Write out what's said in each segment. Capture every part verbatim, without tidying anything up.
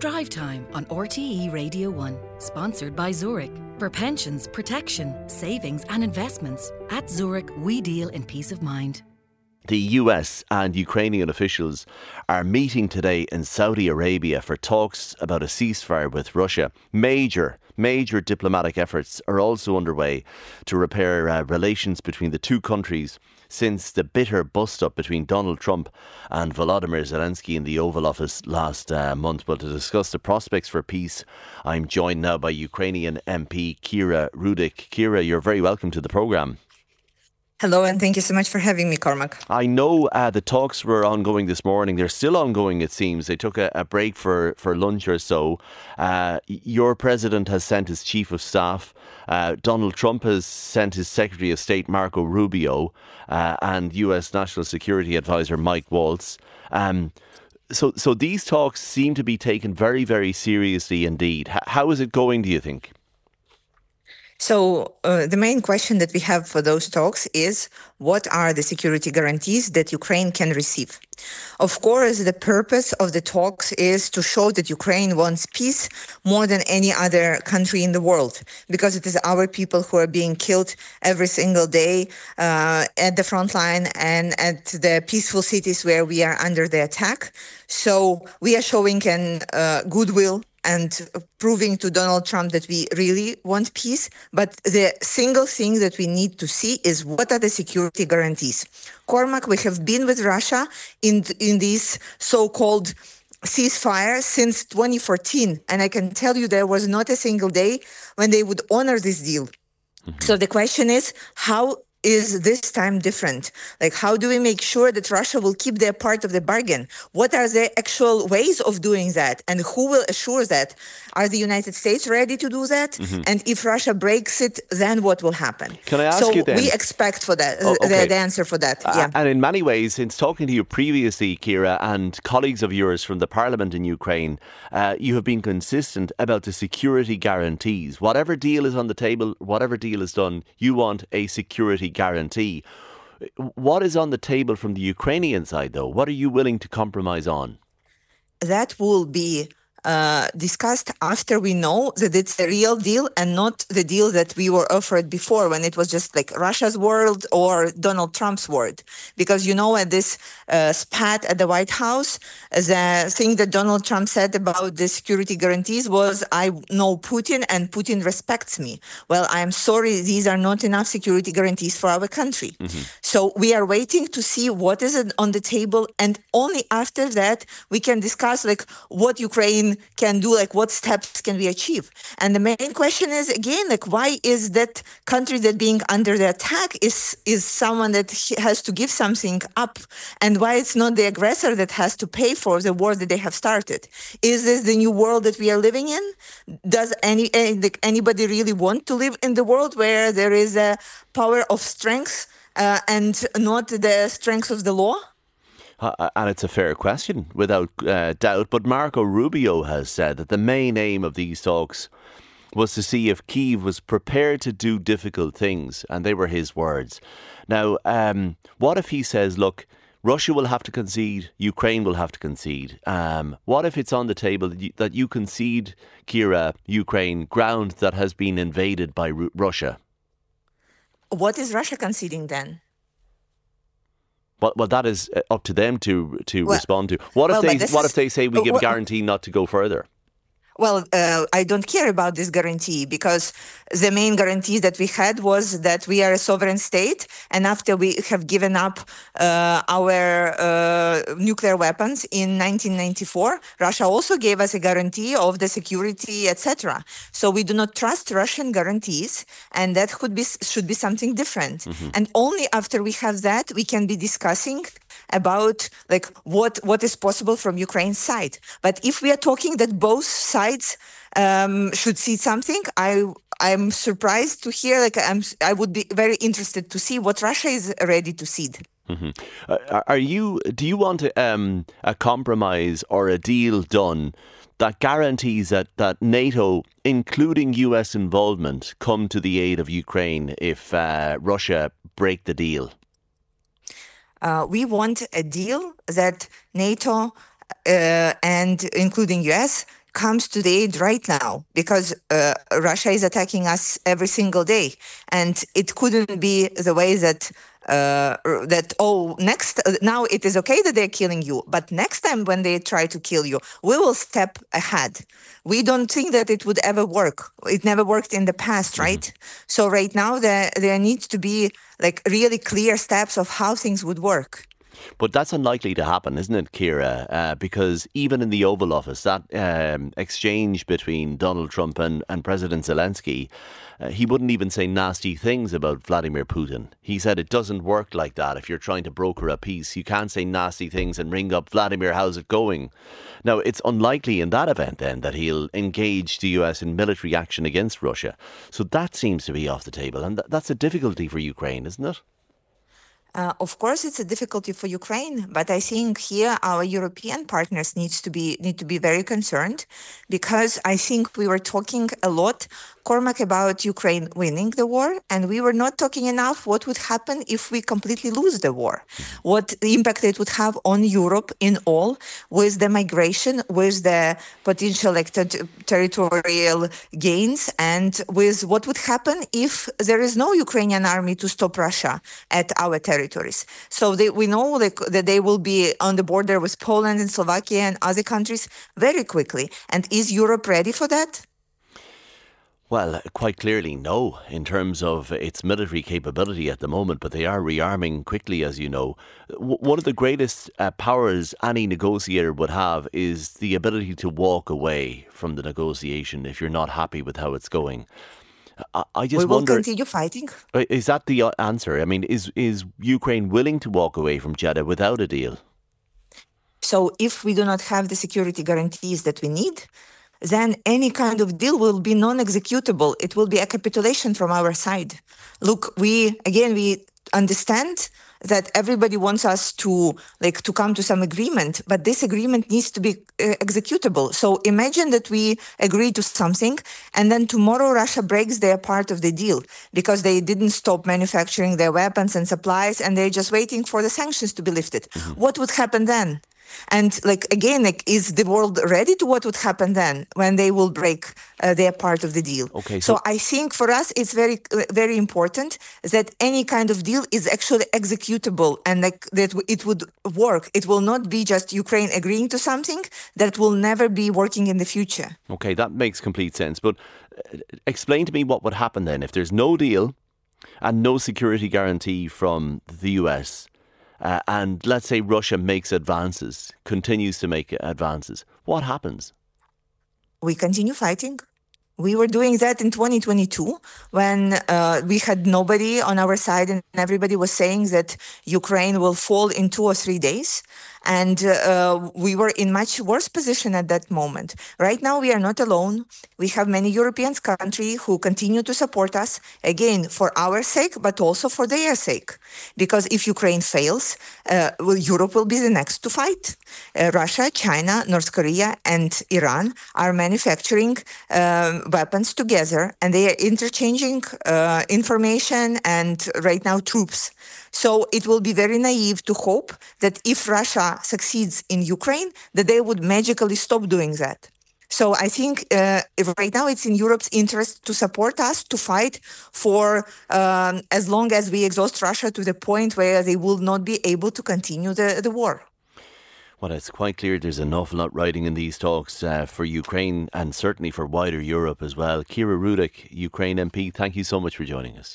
Drive Time on R T E Radio one, sponsored by Zurich. For pensions, protection, savings and investments, at Zurich we deal in peace of mind. The U S and Ukrainian officials are meeting today in Saudi Arabia for talks about a ceasefire with Russia. Major, major diplomatic efforts are also underway to repair uh, relations between the two countries since the bitter bust-up between Donald Trump and Volodymyr Zelensky in the Oval Office last uh, month. Well, to discuss the prospects for peace, I'm joined now by Ukrainian M P Kira Rudik. Kira, you're very welcome to the programme. Hello, and thank you so much for having me, Cormac. I know uh, the talks were ongoing this morning. They're still ongoing, it seems. They took a, a break for, for lunch or so. Uh, your president has sent his chief of staff. Uh, Donald Trump has sent his Secretary of State, Marco Rubio, uh, and U S National Security Advisor, Mike Waltz. Um, so, so these talks seem to be taken very, very seriously indeed. H- how is it going, do you think? So uh, the main question that we have for those talks is, what are the security guarantees that Ukraine can receive? Of course, the purpose of the talks is to show that Ukraine wants peace more than any other country in the world, because it is our people who are being killed every single day uh, at the front line and at the peaceful cities where we are under the attack. So we are showing an uh, goodwill and proving to Donald Trump that we really want peace. But the single thing that we need to see is, what are the security guarantees? Cormac, we have been with Russia in, in this so-called ceasefire since twenty fourteen. And I can tell you there was not a single day when they would honor this deal. Mm-hmm. So the question is, how is this time different? Like, how do we make sure that Russia will keep their part of the bargain? What are the actual ways of doing that? And who will assure that? Are the United States ready to do that? Mm-hmm. And if Russia breaks it, then what will happen? Can I ask so you then? We expect for that, oh, okay. the, the answer for that. Uh, yeah. And in many ways, since talking to you previously, Kira, and colleagues of yours from the parliament in Ukraine, uh, you have been consistent about the security guarantees. Whatever deal is on the table, whatever deal is done, you want a security guarantee. What is on the table from the Ukrainian side, though? What are you willing to compromise on? That will be Uh, discussed after we know that it's a real deal and not the deal that we were offered before, when it was just like Russia's word or Donald Trump's word. Because, you know, at this uh, spat at the White House, the thing that Donald Trump said about the security guarantees was, I know Putin and Putin respects me. Well, I'm sorry, these are not enough security guarantees for our country. Mm-hmm. So we are waiting to see what is on the table, and only after that we can discuss like what Ukraine can do, like what steps can we achieve. And the main question is, again, like, why is that country that being under the attack is is someone that has to give something up, and why it's not the aggressor that has to pay for the war that they have started? Is this the new world that we are living in? Does any, any like, anybody really want to live in the world where there is a power of strength uh, and not the strength of the law? Uh, and it's a fair question, without uh, doubt. But Marco Rubio has said that the main aim of these talks was to see if Kyiv was prepared to do difficult things. And they were his words. Now, um, what if he says, look, Russia will have to concede, Ukraine will have to concede. Um, what if it's on the table that you, that you concede, Kira, Ukraine, ground that has been invaded by Ru- Russia? What is Russia conceding then? Well, well, that is up to them to to well, respond to. What if well, they What is, if they say we give well, a guarantee not to go further? Well, uh, I don't care about this guarantee, because the main guarantee that we had was that we are a sovereign state, and after we have given up uh, our uh, nuclear weapons in nineteen ninety-four, Russia also gave us a guarantee of the security, et cetera. So we do not trust Russian guarantees, and that could be should be something different. Mm-hmm. And only after we have that, we can be discussing about like what what is possible from Ukraine's side. But if we are talking that both sides um, should see something, I I'm surprised to hear. Like I'm I would be very interested to see what Russia is ready to cede. Mm-hmm. Uh, are you? Do you want um, a compromise or a deal done that guarantees that, that NATO, including U S involvement, come to the aid of Ukraine if uh, Russia break the deal? Uh, we want a deal that NATO uh, and including U S comes to the aid right now, because uh, Russia is attacking us every single day. And it couldn't be the way that uh, that, oh, next, uh, now it is okay that they're killing you, but next time when they try to kill you, we will step ahead. We don't think that it would ever work. It never worked in the past, right? Mm-hmm. So right now there, there needs to be like really clear steps of how things would work. But that's unlikely to happen, isn't it, Kira? Uh, because even in the Oval Office, that um, exchange between Donald Trump and, and President Zelensky, uh, he wouldn't even say nasty things about Vladimir Putin. He said it doesn't work like that. If you're trying to broker a peace, you can't say nasty things and ring up Vladimir, how's it going? Now, it's unlikely in that event then that he'll engage the U S in military action against Russia. So that seems to be off the table. And th- that's a difficulty for Ukraine, isn't it? Uh, of course, it's a difficulty for Ukraine, but I think here our European partners needs to be need to be very concerned, because I think we were talking a lot, Cormac, about Ukraine winning the war, and we were not talking enough what would happen if we completely lose the war, what impact it would have on Europe in all, with the migration, with the potential like, ter- territorial gains, and with what would happen if there is no Ukrainian army to stop Russia at our territory. Territories. So they, we know like, that they will be on the border with Poland and Slovakia and other countries very quickly. And is Europe ready for that? Well, quite clearly no, in terms of its military capability at the moment, but they are rearming quickly, as you know. W- one of the greatest uh, powers any negotiator would have is the ability to walk away from the negotiation if you're not happy with how it's going. I just we will wonder, continue fighting. Is that the answer? I mean, is is Ukraine willing to walk away from Jeddah without a deal? So if we do not have the security guarantees that we need, then any kind of deal will be non-executable. It will be a capitulation from our side. Look, we, again, we understand that everybody wants us to like to come to some agreement, but this agreement needs to be uh, executable. So imagine that we agree to something and then tomorrow Russia breaks their part of the deal because they didn't stop manufacturing their weapons and supplies and they're just waiting for the sanctions to be lifted. Mm-hmm. What would happen then? And like again, like is the world ready to what would happen then when they will break uh, their part of the deal? Okay, so, so I think for us it's very very important that any kind of deal is actually executable and like that it would work. It will not be just Ukraine agreeing to something that will never be working in the future. Okay, that makes complete sense. But uh, explain to me what would happen then if there's no deal and no security guarantee from the U S. Uh, and let's say Russia makes advances, continues to make advances. What happens? We continue fighting. We were doing that in twenty twenty-two when uh, we had nobody on our side and everybody was saying that Ukraine will fall in two or three days. And uh, we were in much worse position at that moment. Right now, we are not alone. We have many European countries who continue to support us, again, for our sake, but also for their sake. Because if Ukraine fails, uh, well, Europe will be the next to fight. Uh, Russia, China, North Korea, and Iran are manufacturing um, weapons together, and they are interchanging uh, information and right now troops. So it will be very naive to hope that if Russia succeeds in Ukraine, that they would magically stop doing that. So I think uh, if right now it's in Europe's interest to support us, to fight for um, as long as we exhaust Russia to the point where they will not be able to continue the, the war. Well, it's quite clear there's an awful lot riding in these talks uh, for Ukraine and certainly for wider Europe as well. Kira Rudik, Ukraine M P, thank you so much for joining us.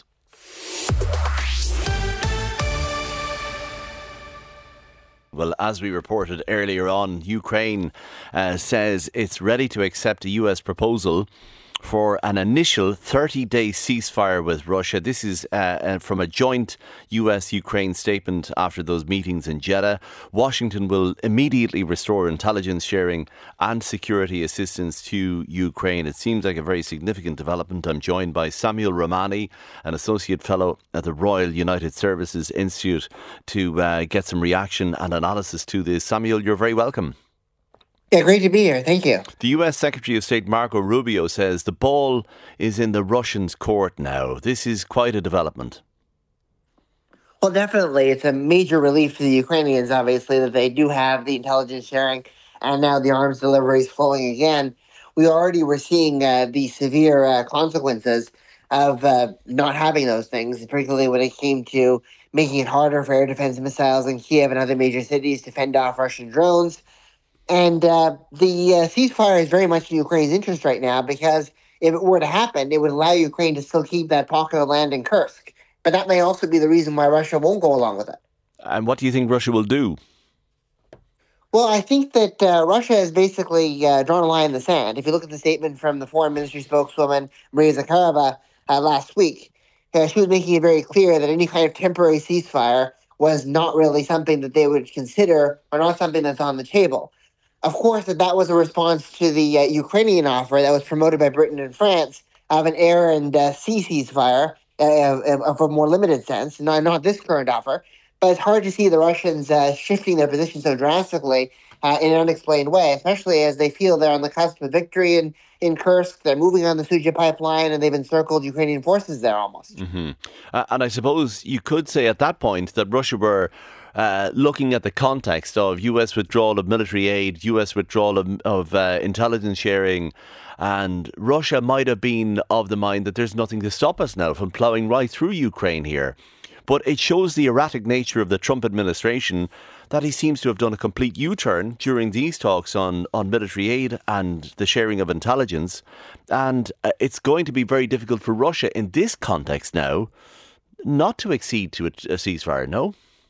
Well, as we reported earlier on, Ukraine uh, says it's ready to accept a U S proposal for an initial thirty-day ceasefire with Russia. This is uh, from a joint U S Ukraine statement after those meetings in Jeddah. Washington will immediately restore intelligence sharing and security assistance to Ukraine. It seems like a very significant development. I'm joined by Samuel Romani, an Associate Fellow at the Royal United Services Institute, to uh, get some reaction and analysis to this. Samuel, you're very welcome. Yeah, great to be here. Thank you. The U S Secretary of State Marco Rubio says the ball is in the Russians' court now. This is quite a development. Well, definitely. It's a major relief to the Ukrainians, obviously, that they do have the intelligence sharing and now the arms deliveries flowing again. we already were seeing uh, the severe uh, consequences of uh, not having those things, particularly when it came to making it harder for air defense missiles in Kiev and other major cities to fend off Russian drones. And uh, the uh, ceasefire is very much in Ukraine's interest right now, because if it were to happen, it would allow Ukraine to still keep that pocket of land in Kursk. But that may also be the reason why Russia won't go along with it. And what do you think Russia will do? Well, I think that uh, Russia has basically uh, drawn a line in the sand. If you look at the statement from the Foreign Ministry spokeswoman, Maria Zakharova, uh, last week, uh, she was making it very clear that any kind of temporary ceasefire was not really something that they would consider, or not something that's on the table. Of course, that that was a response to the uh, Ukrainian offer that was promoted by Britain and France of an air and uh, sea ceasefire uh, of a more limited sense, not, not this current offer. But it's hard to see the Russians uh, shifting their position so drastically uh, in an unexplained way, especially as they feel they're on the cusp of victory in, in Kursk. They're moving on the Suja pipeline, and they've encircled Ukrainian forces there almost. Mm-hmm. Uh, and I suppose you could say at that point that Russia were uh, looking at the context of U S withdrawal of military aid, U S withdrawal of, of uh, intelligence sharing, and Russia might have been of the mind that there's nothing to stop us now from ploughing right through Ukraine here. But it shows the erratic nature of the Trump administration that he seems to have done a complete U-turn during these talks on, on military aid and the sharing of intelligence. And uh, it's going to be very difficult for Russia in this context now not to accede to a, a ceasefire, no?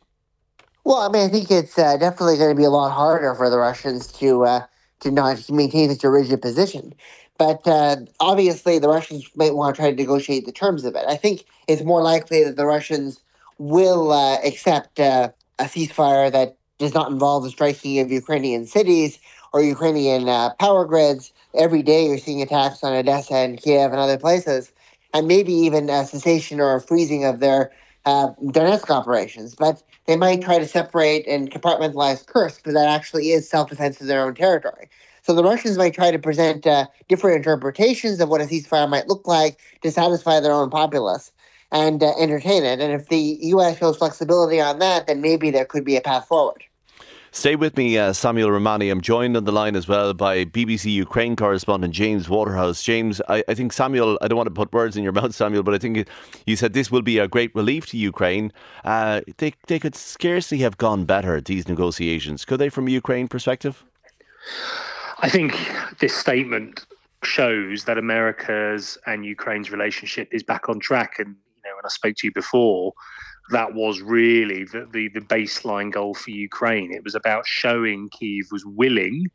Well, I mean, I think it's uh, definitely going to be a lot harder for the Russians to uh, to not maintain such a rigid position. But uh, obviously, the Russians might want to try to negotiate the terms of it. I think it's more likely that the Russians will uh, accept uh, a ceasefire that does not involve the striking of Ukrainian cities or Ukrainian uh, power grids. Every day you're seeing attacks on Odessa and Kiev and other places, and maybe even a cessation or a freezing of their uh, Donetsk operations. But they might try to separate and compartmentalize Kursk, because that actually is self-defense of their own territory. So the Russians might try to present uh, different interpretations of what a ceasefire might look like to satisfy their own populace and uh, entertain it. And if the U S shows flexibility on that, then maybe there could be a path forward. Stay with me, uh, Samuel Romani. I'm joined on the line as well by B B C Ukraine correspondent James Waterhouse. James, I, I think Samuel, I don't want to put words in your mouth, Samuel, but I think you said this will be a great relief to Ukraine. Uh, they, they could scarcely have gone better, these negotiations. Could they, from a Ukraine perspective? I think this statement shows that America's and Ukraine's relationship is back on track. And, you know, when I spoke to you before, that was really the, the, the baseline goal for Ukraine. It was about showing Kyiv was willing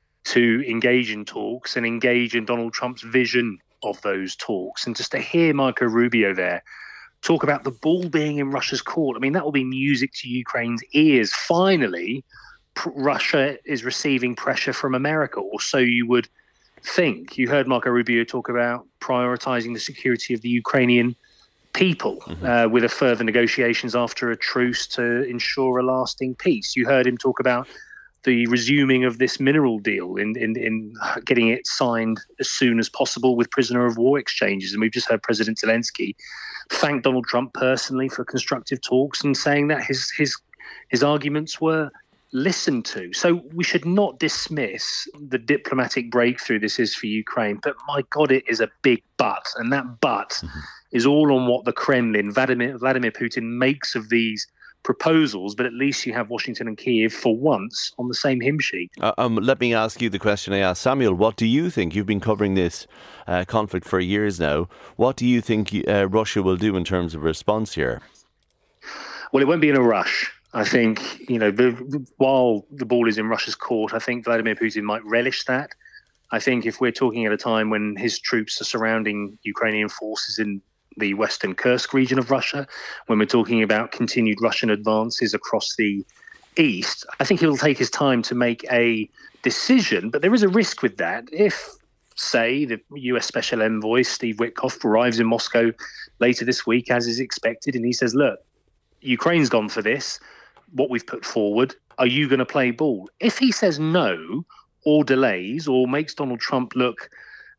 to engage in talks and engage in Donald Trump's vision of those talks. And just to hear Marco Rubio there talk about the ball being in Russia's court, I mean, that will be music to Ukraine's ears. Finally, pr- Russia is receiving pressure from America, or so you would think. You heard Marco Rubio talk about prioritizing the security of the Ukrainian people mm-hmm. uh, with a further negotiations after a truce to ensure a lasting peace. You heard him talk about the resuming of this mineral deal in, in, in getting it signed as soon as possible with prisoner of war exchanges. And we've just heard President Zelensky thank Donald Trump personally for constructive talks and saying that his his his arguments were listened to. So we should not dismiss the diplomatic breakthrough this is for Ukraine. But my God, it is a big but. And that but mm-hmm. is all on what the Kremlin, Vladimir, Vladimir Putin, makes of these proposals. But at least you have Washington and Kyiv for once on the same hymn sheet. Uh, um, let me ask you the question I asked Samuel. What do you think? You've been covering this uh, conflict for years now. What do you think uh, Russia will do in terms of response here? Well, it won't be in a rush. I think, you know, the, while the ball is in Russia's court, I think Vladimir Putin might relish that. I think if we're talking at a time when his troops are surrounding Ukrainian forces in the western Kursk region of Russia, when we're talking about continued Russian advances across the east, I think he'll take his time to make a decision. But there is a risk with that. If, say, the U S Special Envoy, Steve Witkoff, arrives in Moscow later this week, as is expected, and he says, look, Ukraine's gone for this, what we've put forward, are you going to play ball? If he says no, or delays, or makes Donald Trump look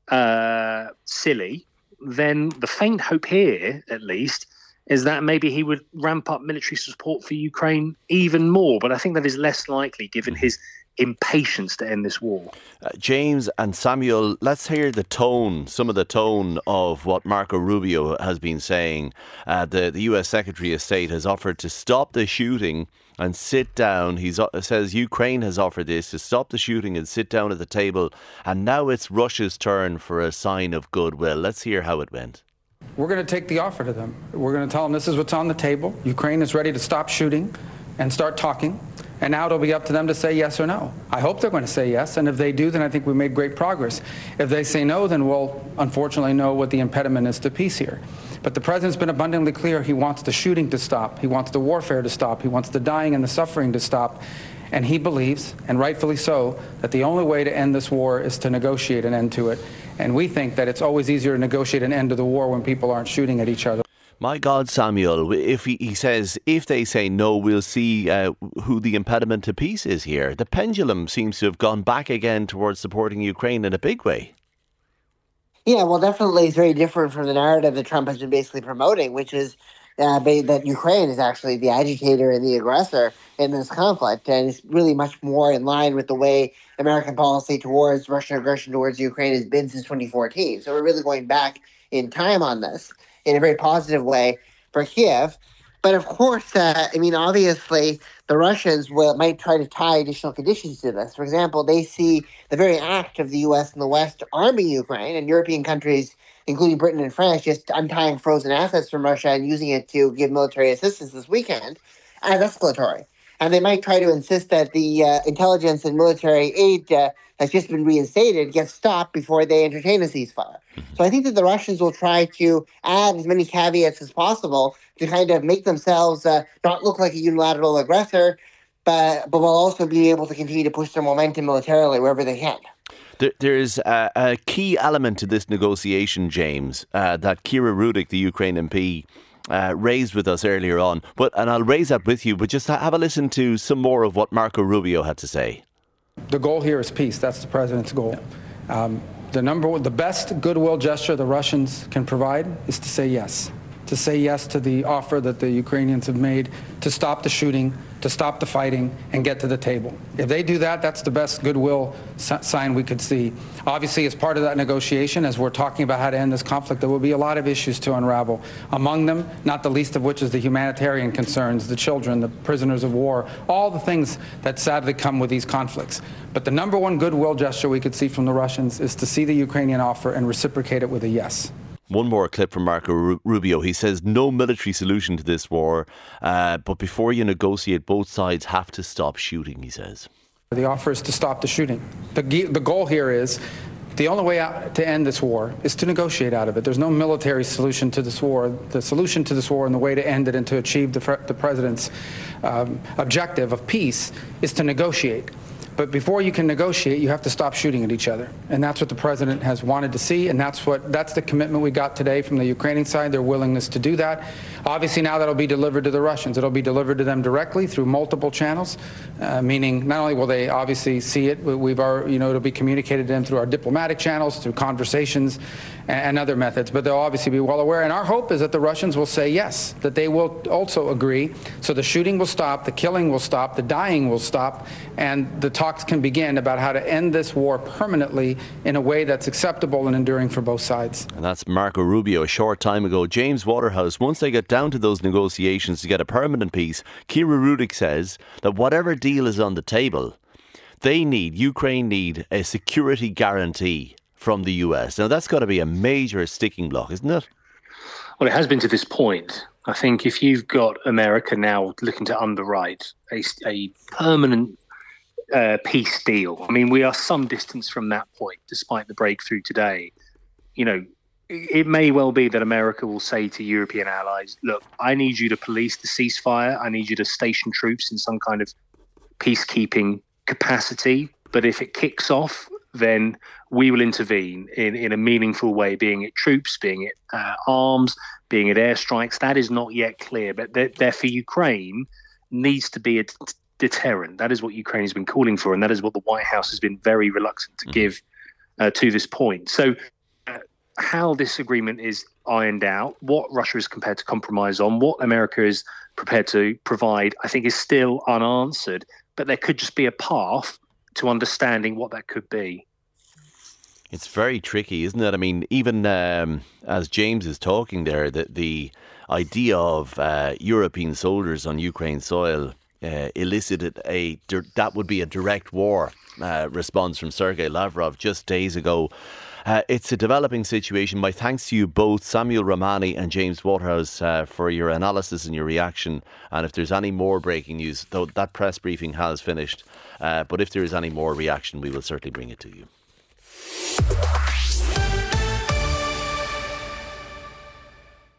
uh, silly, then the faint hope here, at least, is that maybe he would ramp up military support for Ukraine even more. But I think that is less likely given his impatience to end this war. Uh, James and Samuel, let's hear the tone, some of the tone of what Marco Rubio has been saying. Uh, the, the U S Secretary of State has offered to stop the shooting and sit down. He uh, says Ukraine has offered this, to stop the shooting and sit down at the table. And now it's Russia's turn for a sign of goodwill. Let's hear how it went. We're going to take the offer to them. We're going to tell them this is what's on the table. Ukraine is ready to stop shooting and start talking. And now it'll be up to them to say yes or no. I hope they're going to say yes. And if they do, then I think we made great progress. If they say no, then we'll unfortunately know what the impediment is to peace here. But the president's been abundantly clear. He wants the shooting to stop. He wants the warfare to stop. He wants the dying and the suffering to stop. And he believes, and rightfully so, that the only way to end this war is to negotiate an end to it. And we think that it's always easier to negotiate an end to the war when people aren't shooting at each other. My God, Samuel, if he, he says, if they say no, we'll see uh, who the impediment to peace is here. The pendulum seems to have gone back again towards supporting Ukraine in a big way. Yeah, well, definitely it's very different from the narrative that Trump has been basically promoting, which is uh, that Ukraine is actually the agitator and the aggressor in this conflict. And it's really much more in line with the way American policy towards Russian aggression towards Ukraine has been since twenty fourteen. So we're really going back in time on this in a very positive way for Kiev. But of course, uh, I mean, obviously, the Russians will might try to tie additional conditions to this. For example, they see the very act of the U S and the West arming Ukraine, and European countries, including Britain and France, just untying frozen assets from Russia and using it to give military assistance this weekend, as escalatory. And they might try to insist that the uh, intelligence and military aid uh, has just been reinstated, gets stopped before they entertain a ceasefire. So I think that the Russians will try to add as many caveats as possible to kind of make themselves uh, not look like a unilateral aggressor, but, but will also be able to continue to push their momentum militarily wherever they can. There, there's a, a key element to this negotiation, James, uh, that Kira Rudik, the Ukraine M P, Uh, raised with us earlier on, but and I'll raise that with you, but just have a listen to some more of what Marco Rubio had to say. The goal here is peace. That's the president's goal. Um, the number one, the best goodwill gesture the Russians can provide is to say yes, to say yes to the offer that the Ukrainians have made to stop the shooting, to stop the fighting, and get to the table. If they do that, that's the best goodwill sign we could see. Obviously, as part of that negotiation, as we're talking about how to end this conflict, there will be a lot of issues to unravel. Among them, not the least of which is the humanitarian concerns, the children, the prisoners of war, all the things that sadly come with these conflicts. But the number one goodwill gesture we could see from the Russians is to see the Ukrainian offer and reciprocate it with a yes. One more clip from Marco Rubio. He says no military solution to this war, uh, but before you negotiate, both sides have to stop shooting, he says. The offer is to stop the shooting. The, the goal here is the only way out to end this war is to negotiate out of it. There's no military solution to this war. The solution to this war and the way to end it and to achieve the, the president's um, objective of peace is to negotiate. But before you can negotiate, you have to stop shooting at each other. And that's what the president has wanted to see. And that's what that's the commitment we got today from the Ukrainian side, their willingness to do that. Obviously, now that'll be delivered to the Russians. It'll be delivered to them directly through multiple channels, uh, meaning not only will they obviously see it, but we've already, you know, it'll be communicated to them through our diplomatic channels, through conversations and, and other methods. But they'll obviously be well aware. And our hope is that the Russians will say yes, that they will also agree. So the shooting will stop, the killing will stop, the dying will stop, and the talks can begin about how to end this war permanently in a way that's acceptable and enduring for both sides. And that's Marco Rubio a short time ago. James Waterhouse, once they get down to those negotiations to get a permanent peace, Kira Rudik says that whatever deal is on the table, they need, Ukraine need a security guarantee from the U S. Now that's got to be a major sticking block, isn't it? Well, it has been to this point. I think if you've got America now looking to underwrite a, a permanent uh, peace deal, I mean, we are some distance from that point, despite the breakthrough today. You know, it may well be that America will say to European allies, look, I need you to police the ceasefire. I need you to station troops in some kind of peacekeeping capacity. But if it kicks off, then we will intervene in, in a meaningful way, being it troops, being it uh, arms, being it airstrikes. That is not yet clear. But there, there for Ukraine needs to be a t- deterrent. That is what Ukraine has been calling for. And that is what the White House has been very reluctant to give uh, to this point. So uh, how this agreement is ironed out, what Russia is prepared to compromise on, what America is prepared to provide, I think is still unanswered. But there could just be a path to understanding what that could be. It's very tricky, isn't it? I mean, even um, as James is talking there, the, the idea of uh, European soldiers on Ukraine soil uh, elicited a, that would be a direct war uh, response from Sergei Lavrov just days ago. Uh, it's a developing situation. My thanks to you both, Samuel Romani and James Waterhouse, uh, for your analysis and your reaction. And if there's any more breaking news, though that press briefing has finished, uh, but if there is any more reaction, we will certainly bring it to you.